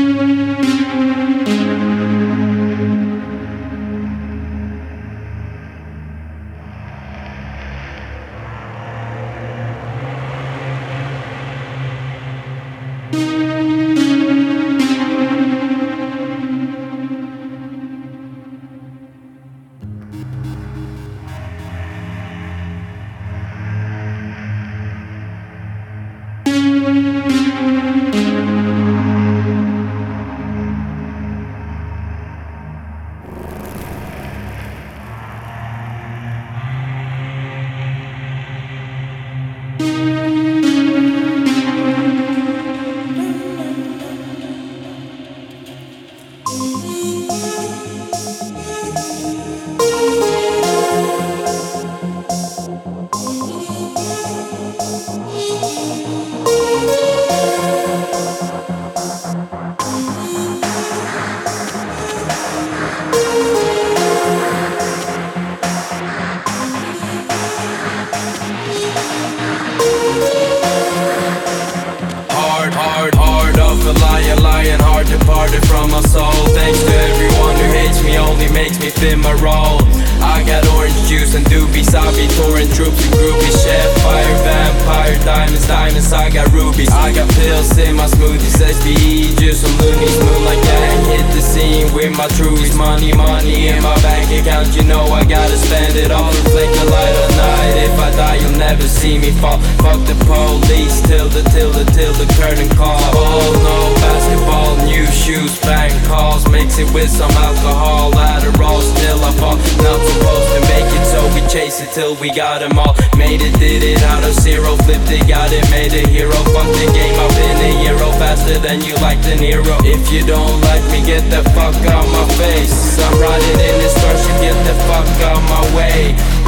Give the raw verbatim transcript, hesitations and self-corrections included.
Hard, hard of a lion, lion, hard departed from my soul. Thanks to everyone who hates me, only makes me fit my role. I got orange juice and doobies, I be touring troops and groupies. Chef, fire, vampire, diamonds, diamonds, I got rubies. I got pills in my smoothies, S B E, juice some loonies. Moonlight gang, hit the scene with my truies. Money, money in my bank account, you know I gotta spend it all. Reflect the light all night, if I die you'll never see me fall. Fuck the police, till the, till the, till the curtain call. Oh no, basketball, new shoes, bank calls. Mix it with some alcohol, Adderall, still I fall. Not supposed to make it, so we chase it till we got them all. Made it, did it out of zero, flipped it, got it, made a hero. Fuck the game, I've been a hero, faster than you like De Niro. If you don't like me, get the fuck out my face. I'm riding in this starship, get the fuck out my way.